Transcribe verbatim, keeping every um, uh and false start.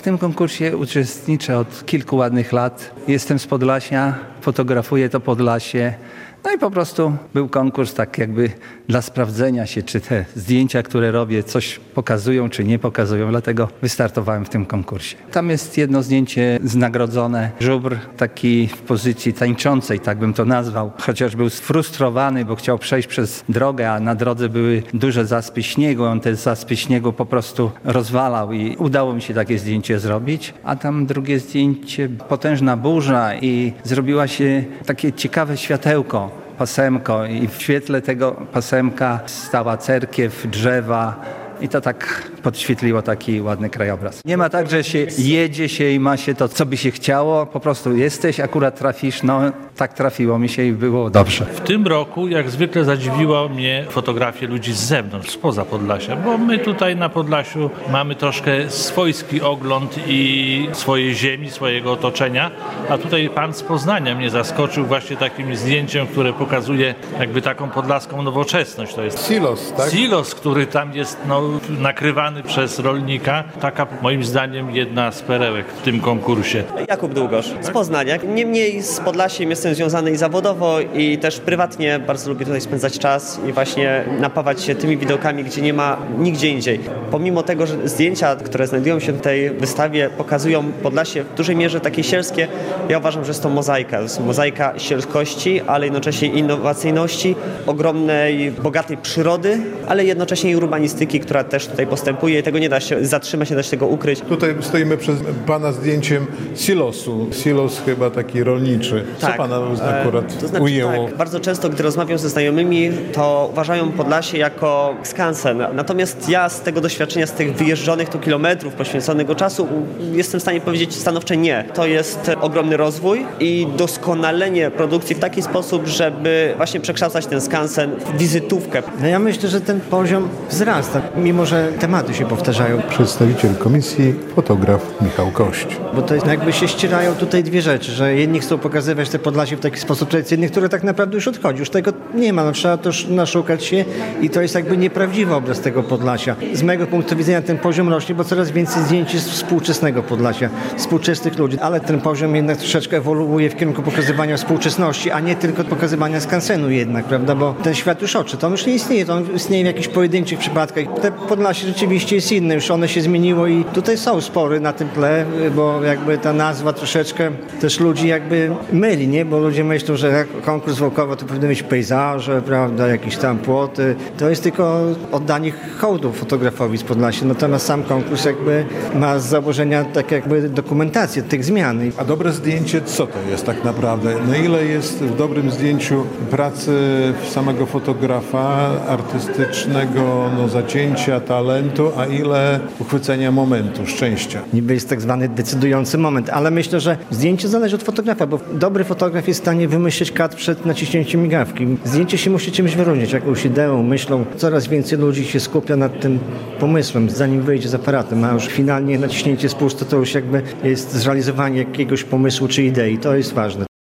tym konkursie uczestniczę od kilku ładnych lat. Jestem z Podlasia, fotografuję to Podlasie. No i po prostu był konkurs tak jakby dla sprawdzenia się, czy te zdjęcia, które robię, coś pokazują, czy nie pokazują. Dlatego wystartowałem w tym konkursie. Tam jest jedno zdjęcie znagrodzone. Żubr taki w pozycji tańczącej, tak bym to nazwał. Chociaż był sfrustrowany, bo chciał przejść przez drogę, a na drodze były duże zaspy śniegu. On te zaspy śniegu po prostu rozwalał i udało mi się takie zdjęcie zrobić. A tam drugie zdjęcie, potężna burza i zrobiła się takie ciekawe światełko. Pasemko i w świetle tego pasemka stała cerkiew, drzewa i to tak podświetliło taki ładny krajobraz. Nie ma tak, że się jedzie się i ma się to, co by się chciało, po prostu jesteś, akurat trafisz, no tak trafiło mi się i było dobrze. W tym roku jak zwykle zadziwiła mnie fotografie ludzi z zewnątrz, spoza Podlasia, bo my tutaj na Podlasiu mamy troszkę swojski ogląd i swojej ziemi, swojego otoczenia, a tutaj pan z Poznania mnie zaskoczył właśnie takim zdjęciem, które pokazuje jakby taką podlaską nowoczesność. To jest silos, tak? Silos, który tam jest no, nakrywany przez rolnika. Taka moim zdaniem jedna z perełek w tym konkursie. Jakub Długosz z Poznania. Niemniej z Podlasiem jestem związany i zawodowo i też prywatnie bardzo lubię tutaj spędzać czas i właśnie napawać się tymi widokami, gdzie nie ma nigdzie indziej. Pomimo tego, że zdjęcia, które znajdują się w tej wystawie, pokazują Podlasie w dużej mierze takie sielskie, ja uważam, że jest to mozaika. To jest mozaika sielskości, ale jednocześnie innowacyjności, ogromnej, bogatej przyrody, ale jednocześnie i urbanistyki, która też tutaj postępuje i tego nie da się zatrzymać, nie da się tego ukryć. Tutaj stoimy przed pana zdjęciem silosu. Silos chyba taki rolniczy. Co tak. pana akurat to znaczy, ujęło? Tak, bardzo często, gdy rozmawiam ze znajomymi, to uważają Podlasie jako skansen. Natomiast ja z tego doświadczenia, z tych wyjeżdżonych tu kilometrów, poświęconego czasu, jestem w stanie powiedzieć stanowcze nie. To jest ogromny rozwój i doskonalenie produkcji w taki sposób, żeby właśnie przekształcać ten skansen w wizytówkę. No ja myślę, że ten poziom wzrasta, mimo że tematy się powtarzają. Przedstawiciel komisji, fotograf Michał Kość. Bo to jest, jakby się ścierają tutaj dwie rzeczy, że jedni chcą pokazywać te Podlasie w taki sposób tradycyjny, który tak naprawdę już odchodzi. Już tego nie ma, no, trzeba też naszukać się i to jest jakby nieprawdziwy obraz tego Podlasia. Z mojego punktu widzenia ten poziom rośnie, bo coraz więcej zdjęć jest współczesnego Podlasia, współczesnych ludzi, ale ten poziom jednak troszeczkę ewoluuje w kierunku pokazywania współczesności, a nie tylko pokazywania skansenu jednak, prawda, bo ten świat już oczy, to on już nie istnieje, to on istnieje w jakichś pojedynczych przypadkach. Te Podlasie rzeczywiście jest inne, już one się zmieniło i tutaj są spory na tym tle, bo jakby ta nazwa troszeczkę też ludzi jakby myli, nie? Bo ludzie myślą, że konkurs Wołkowa to powinny być pejzaże, prawda, jakieś tam płoty. To jest tylko oddanie hołdu fotografowi z Podlasia, natomiast sam konkurs jakby ma z założenia tak jakby dokumentację tych zmian. A dobre zdjęcie co to jest tak naprawdę? Na ile jest w dobrym zdjęciu pracy samego fotografa artystycznego, no zacięcia, talentu, a ile uchwycenia momentu, szczęścia? Niby jest tak zwany decydujący moment, ale myślę, że zdjęcie zależy od fotografa, bo dobry fotograf jest w stanie wymyślić kadr przed naciśnięciem migawki. Zdjęcie się musi czymś wyróżnić, jakąś ideą, myślą. Coraz więcej ludzi się skupia nad tym pomysłem, zanim wyjdzie z aparatem, a już finalnie naciśnięcie spust, to już jakby jest zrealizowanie jakiegoś pomysłu czy idei. To jest ważne.